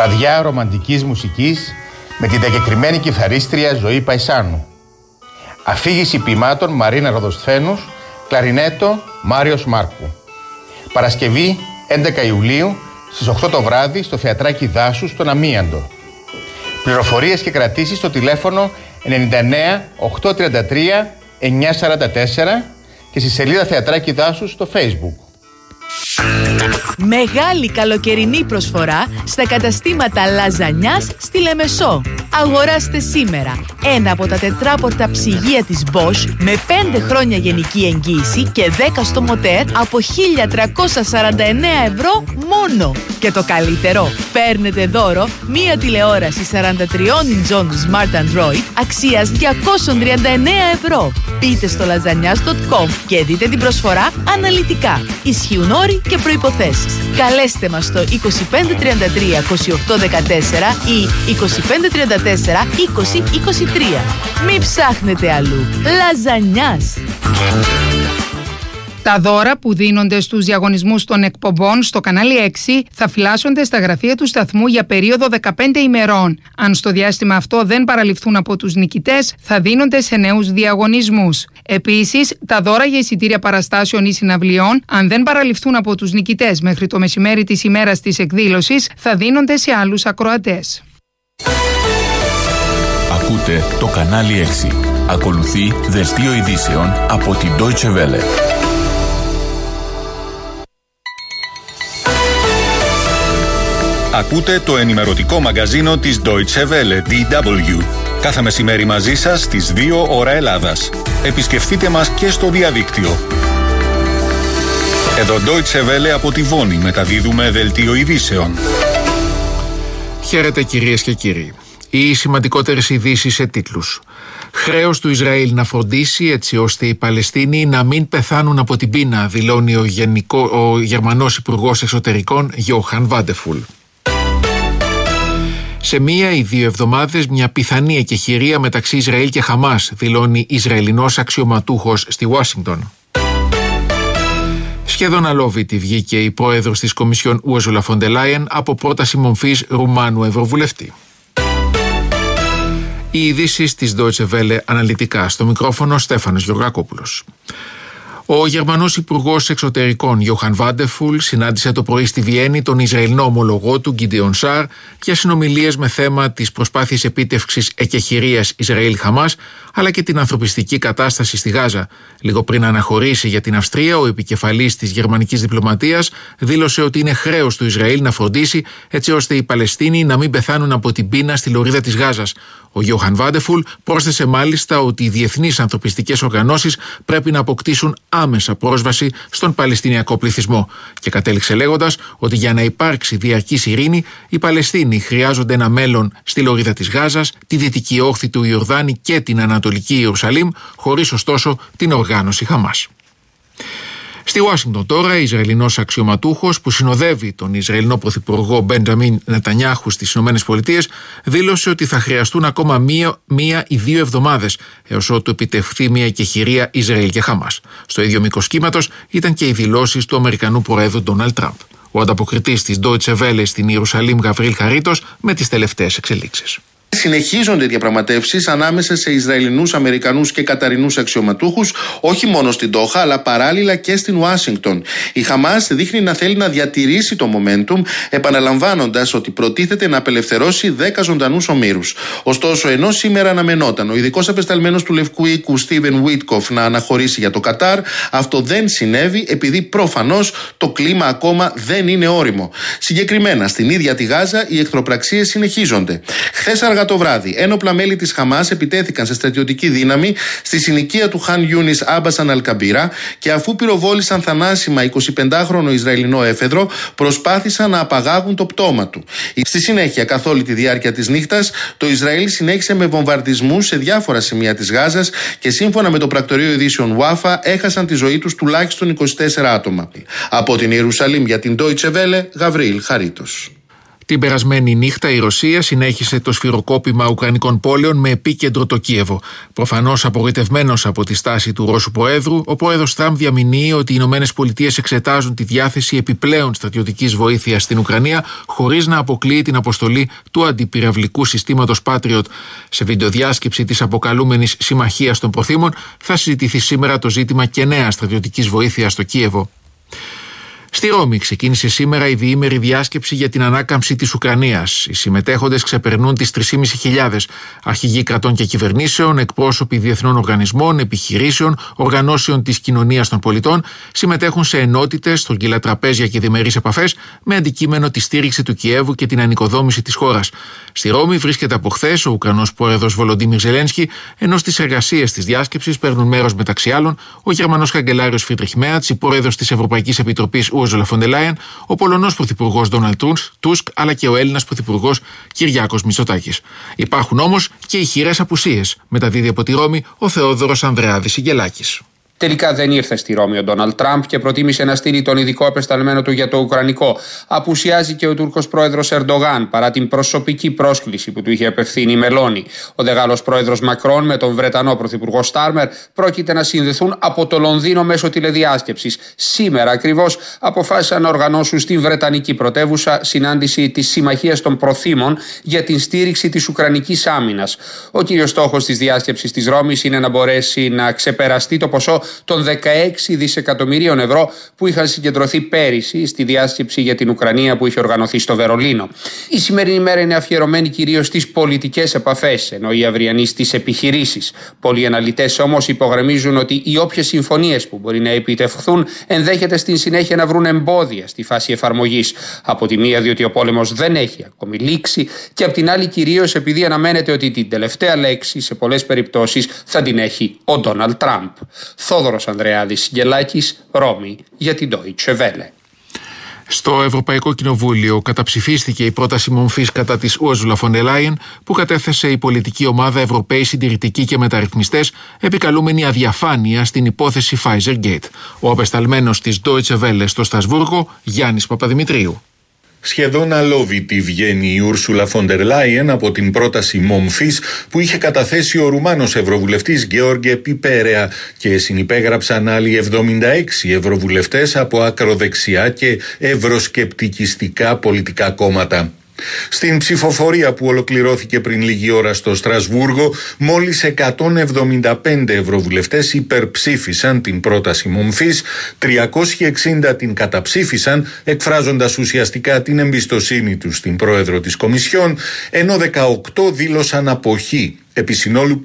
Βραδιά ρομαντικής μουσικής με την διακεκριμένη κιθαρίστρια Ζωή Παϊσάνου. Αφήγηση ποιημάτων Μαρίνα Ροδοσθένους, κλαρινέτο Μάριος Μάρκου. Παρασκευή 11 Ιουλίου στις 8 το βράδυ στο Θεατράκι Δάσους στον Αμίαντο. Πληροφορίες και κρατήσεις στο τηλέφωνο 99 833 944 και στη σελίδα Θεατράκι Δάσους στο Facebook. Μεγάλη καλοκαιρινή προσφορά στα καταστήματα Λαζανιάς στη Λεμεσό. Αγοράστε σήμερα ένα από τα τετράπορτα ψυγεία της Bosch με 5 χρόνια γενική εγγύηση και 10 στο μοτέρ από 1.349 ευρώ μόνο. Και το καλύτερο, παίρνετε δώρο μία τηλεόραση 43 inch Smart Android αξίας 239 ευρώ. Μπείτε στο lazanias.com και δείτε την προσφορά αναλυτικά. Ισχύουν όροι και προϋποθέσεις. Καλέστε μας στο 2533 2814 ή 2534 2023. Μην ψάχνετε αλλού. Λαζανιάς. Τα δώρα που δίνονται στους διαγωνισμούς των εκπομπών στο κανάλι 6 θα φυλάσσονται στα γραφεία του σταθμού για περίοδο 15 ημερών. Αν στο διάστημα αυτό δεν παραληφθούν από τους νικητές, θα δίνονται σε νέους διαγωνισμούς. Επίσης, τα δώρα για εισιτήρια παραστάσεων ή συναυλιών, αν δεν παραληφθούν από τους νικητές μέχρι το μεσημέρι της ημέρας της εκδήλωσης, θα δίνονται σε άλλους ακροατές. Ακούτε το κανάλι 6. Ακολουθεί δελτίο ειδήσεων από την Deutsche Welle. Ακούτε το ενημερωτικό μαγκαζίνο της Deutsche Welle, DW. Κάθε μεσημέρι μαζί σας στις 2 ώρα Ελλάδας. Επισκεφτείτε μας και στο διαδίκτυο. Εδώ Deutsche Welle από τη Βόνη μεταδίδουμε δελτίο ειδήσεων. Χαίρετε κυρίες και κύριοι. Οι σημαντικότερες ειδήσεις σε τίτλους. Χρέος του Ισραήλ να φροντίσει έτσι ώστε οι Παλαιστίνοι να μην πεθάνουν από την πείνα, δηλώνει ο Γερμανός Υπουργός Εξωτερικών Γιόχαν Βάντεφουλ. Σε 1 ή 2 εβδομάδες μια πιθανή εκεχηρία μεταξύ Ισραήλ και Χαμάς, δηλώνει Ισραηλινός αξιωματούχος στη Ουάσιγκτον. Σχεδόν αλόβητη βγήκε η πρόεδρος της Κομισιόν Ursula von der Leyen από πρόταση μομφής Ρουμάνου Ευρωβουλευτή. Οι ειδήσεις της Deutsche Welle αναλυτικά, στο μικρόφωνο Στέφανος Γεωργακόπουλος. Ο Γερμανός Υπουργός Εξωτερικών Γιόχαν Βάντεφουλ συνάντησε το πρωί στη Βιέννη τον Ισραηλινό ομολογό του Γκίντεον Σαρ για συνομιλίες με θέμα τις προσπάθειες επίτευξης εκεχηρίας Ισραήλ-Χαμάς, αλλά και την ανθρωπιστική κατάσταση στη Γάζα. Λίγο πριν αναχωρήσει για την Αυστρία, ο επικεφαλής της γερμανικής διπλωματίας δήλωσε ότι είναι χρέος του Ισραήλ να φροντίσει έτσι ώστε οι Παλαιστίνοι να μην πεθάνουν από την πείνα στη λωρίδα της Γάζας. Ο Γιόχαν Βάντεφουλ πρόσθεσε μάλιστα ότι οι διεθνείς ανθρωπιστικές οργανώσεις πρέπει να αποκτήσουν άμεσα πρόσβαση στον Παλαιστινιακό πληθυσμό και κατέληξε λέγοντας ότι για να υπάρξει διαρκής ειρήνη, οι Παλαιστίνοι χρειάζονται ένα μέλλον στη λωρίδα της Γάζας, τη δυτική όχθη του Ιορδάνη και την Ανατολική Ιερουσαλήμ, χωρίς ωστόσο την οργάνωση Χαμάς. Στη Ουάσιγκτον τώρα, Ισραηλινός αξιωματούχος που συνοδεύει τον Ισραηλινό Πρωθυπουργό Μπεντζαμίν Νετανιάχου στις ΗΠΑ δήλωσε ότι θα χρειαστούν ακόμα 1 ή 2 εβδομάδες έως ότου επιτευχθεί μια εκεχηρία Ισραήλ και Χαμάς. Στο ίδιο μήκος κύματος ήταν και οι δηλώσεις του Αμερικανού Προέδρου Ντόναλντ Τραμπ. Ο ανταποκριτής της Deutsche Welle στην Ιερουσαλήμ, Γαβρίλ Χαρίτος, με τις τελευταίες εξελίξεις. Συνεχίζονται οι διαπραγματεύσεις ανάμεσα σε Ισραηλινούς, Αμερικανούς και Καταρινούς αξιωματούχους, όχι μόνο στην Ντόχα, αλλά παράλληλα και στην Ουάσιγκτον. Η Χαμάς δείχνει να θέλει να διατηρήσει το momentum, επαναλαμβάνοντας ότι προτίθεται να απελευθερώσει 10 ζωντανούς ομήρους. Ωστόσο, ενώ σήμερα αναμενόταν ο ειδικός απεσταλμένος του Λευκού Οίκου, Στίβεν Βίτκοφ, να αναχωρήσει για το Κατάρ, αυτό δεν συνέβη επειδή προφανώς το κλίμα ακόμα δεν είναι όριμο. Συγκεκριμένα, στην ίδια τη Γάζα, οι εχθροπραξίες συνεχίζονται. Χθες αργά το βράδυ, ένοπλα μέλη της Χαμάς επιτέθηκαν σε στρατιωτική δύναμη στη συνοικία του Χαν Ιούνις Άμπασαν Αλκαμπίρα και αφού πυροβόλησαν θανάσιμα 25χρονο Ισραηλινό έφεδρο, προσπάθησαν να απαγάγουν το πτώμα του. Στη συνέχεια, καθ' όλη τη διάρκεια της νύχτας, το Ισραήλ συνέχισε με βομβαρδισμούς σε διάφορα σημεία της Γάζας και σύμφωνα με το πρακτορείο ειδήσεων Wafa έχασαν τη ζωή τους τουλάχιστον 24 άτομα. Από την Ιερουσαλήμ για την Deutsche Welle, Γαβρίλ Χαρίτος. Την περασμένη νύχτα η Ρωσία συνέχισε το σφυροκόπημα ουκρανικών πόλεων με επίκεντρο το Κίεβο. Προφανώς απογοητευμένος από τη στάση του Ρώσου Προέδρου, ο πρόεδρος Τραμπ διαμηνύει ότι οι ΗΠΑ εξετάζουν τη διάθεση επιπλέον στρατιωτικής βοήθειας στην Ουκρανία, χωρίς να αποκλείει την αποστολή του αντιπυραυλικού συστήματος Patriot. Σε βιντεοδιάσκεψη της αποκαλούμενης Συμμαχίας των Προθήμων θα συζητηθεί σήμερα το ζήτημα και νέα στρατιωτικής βοήθειας στο Κίεβο. Στη Ρώμη ξεκίνησε σήμερα η διήμερη διάσκεψη για την ανάκαμψη της Ουκρανίας. Οι συμμετέχοντες ξεπερνούν τις 3.500 αρχηγοί κρατών και κυβερνήσεων, εκπρόσωποι διεθνών οργανισμών, επιχειρήσεων, οργανώσεων της κοινωνίας των πολιτών, συμμετέχουν σε ενότητες, στρογγυλά τραπέζια και διμερείς επαφές, με αντικείμενο τη στήριξη του Κιέβου και την ανοικοδόμηση της χώρας. Στη Ρώμη βρίσκεται από χθες ο Ουκρανός πρόεδρος Βολοντίμιρ Ζελένσκι, ενώ στις εργασίες της διάσκεψης παίρνουν μέρος μεταξύ άλλων ο Γερμανός καγκελάριος Φρίντριχ Μέρτς, η πρόεδρος της Ευρωπαϊκής Επιτροπής Ούρσουλα φον ντερ Λάιεν, ο Πολωνός πρωθυπουργός Ντόναλντ Τούσκ, αλλά και ο Έλληνας πρωθυπουργός Κυριάκος Μητσοτάκης. Υπάρχουν όμως και ηχηρές απουσίες, μεταδίδει από τη Ρώμη ο Θεόδωρος Ανδρεάδης Σιγγελάκης. Τελικά δεν ήρθε στη Ρώμη ο Ντόναλντ Τραμπ και προτίμησε να στείλει τον ειδικό απεσταλμένο του για το Ουκρανικό. Απουσιάζει και ο Τούρκος πρόεδρος Ερντογάν παρά την προσωπική πρόσκληση που του είχε απευθύνει η Μελώνη. Ο δε Γάλλος πρόεδρος Μακρόν με τον Βρετανό πρωθυπουργό Στάρμερ πρόκειται να συνδεθούν από το Λονδίνο μέσω τηλεδιάσκεψης. Σήμερα ακριβώς αποφάσισαν να οργανώσουν στην Βρετανική πρωτεύουσα συνάντηση της Συμμαχίας των Προθήμων για την στήριξη της Ουκρανικής άμυνας. Ο κύριος στόχος της διάσκεψης της Ρώμης είναι να μπορέσει να ξεπεραστεί το ποσό των 16 δισεκατομμυρίων ευρώ που είχαν συγκεντρωθεί πέρυσι στη διάσκεψη για την Ουκρανία που είχε οργανωθεί στο Βερολίνο. Η σημερινή μέρα είναι αφιερωμένη κυρίως στις πολιτικές επαφές, ενώ η αυριανή στις επιχειρήσεις. Πολλοί αναλυτές όμως υπογραμμίζουν ότι οι όποιες συμφωνίες που μπορεί να επιτευχθούν ενδέχεται στην συνέχεια να βρουν εμπόδια στη φάση εφαρμογής. Από τη μία διότι ο πόλεμος δεν έχει ακόμη λήξει και από την άλλη κυρίως επειδή αναμένεται ότι την τελευταία λέξη σε πολλές περιπτώσεις θα την έχει ο Ντόναλντ Τραμπ. Θόδωρος Ανδρεάδης Σιγγελάκης, Ρώμη, για την Deutsche Welle. Στο Ευρωπαϊκό Κοινοβούλιο καταψηφίστηκε η πρόταση μομφής κατά της Ούρσουλα φον ντερ Λάιεν που κατέθεσε η πολιτική ομάδα Ευρωπαίοι Συντηρητικοί και Μεταρρυθμιστές, επικαλούμενη αδιαφάνεια στην υπόθεση Pfizer Gate. Ο απεσταλμένος της Deutsche Welle στο Στρασβούργο, Γιάννης Παπαδημητρίου. Σχεδόν αλόβητη βγαίνει η Ούρσουλα φον ντερ Λάιεν από την πρόταση μομφής που είχε καταθέσει ο Ρουμάνος Ευρωβουλευτής Γεώργε Πιπέρεα και συνυπέγραψαν άλλοι 76 Ευρωβουλευτές από ακροδεξιά και ευρωσκεπτικιστικά πολιτικά κόμματα. Στην ψηφοφορία που ολοκληρώθηκε πριν λίγη ώρα στο Στρασβούργο, μόλις 175 ευρωβουλευτές υπερψήφισαν την πρόταση μομφής, 360 την καταψήφισαν, εκφράζοντας ουσιαστικά την εμπιστοσύνη τους στην πρόεδρο της Κομισιόν, ενώ 18 δήλωσαν αποχή, επί συνόλου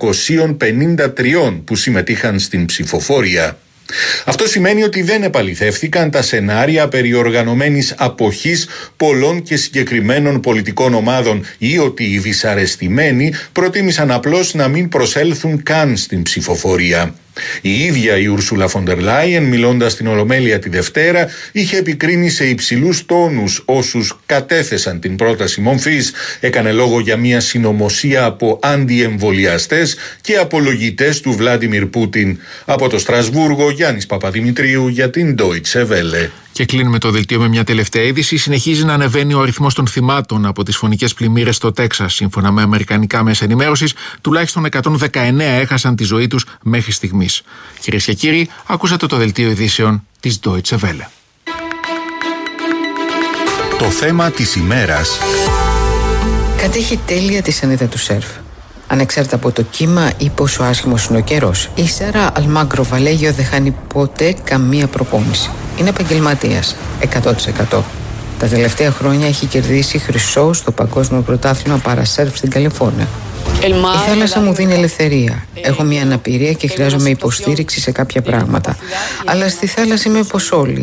553 που συμμετείχαν στην ψηφοφορία. Αυτό σημαίνει ότι δεν επαληθεύθηκαν τα σενάρια περί οργανωμένης αποχής πολλών και συγκεκριμένων πολιτικών ομάδων ή ότι οι δυσαρεστημένοι προτίμησαν απλώς να μην προσέλθουν καν στην ψηφοφορία. Η ίδια η Ούρσουλα φον ντερ Λάιεν, μιλώντας στην Ολομέλεια τη Δευτέρα, είχε επικρίνει σε υψηλούς τόνους όσους κατέθεσαν την πρόταση μομφής. Έκανε λόγο για μια συνωμοσία από αντιεμβολιαστές και απολογητές του Βλάντιμιρ Πούτιν. Από το Στρασβούργο, Γιάννης Παπαδημητρίου για την Deutsche Welle. Και κλείνουμε το δελτίο με μια τελευταία είδηση. Συνεχίζει να ανεβαίνει ο αριθμός των θυμάτων από τις φωνικές πλημμύρες στο Τέξας. Σύμφωνα με αμερικανικά μέσα ενημέρωσης, τουλάχιστον 119 έχασαν τη ζωή τους μέχρι στιγμής. Κυρίες και κύριοι, ακούσατε το δελτίο ειδήσεων της Deutsche Welle. Το θέμα της ημέρας. Κατέχει τέλεια τη σανίδα του σερφ. Ανεξάρτητα από το κύμα ή πόσο άσχημος είναι ο καιρός, η Σάρα Αλμάγκρο Βαλέγιο δεν χάνει ποτέ καμία προπόνηση. Είναι επαγγελματίας, 100%. Τα τελευταία χρόνια έχει κερδίσει χρυσό στο Παγκόσμιο Πρωτάθλημα Παρασέρφ στην Καλιφόρνια. Η θάλασσα μου δίνει ελευθερία. Έχω μια αναπηρία και χρειάζομαι υποστήριξη σε κάποια πράγματα. Αλλά στη θάλασσα είμαι όπως όλοι.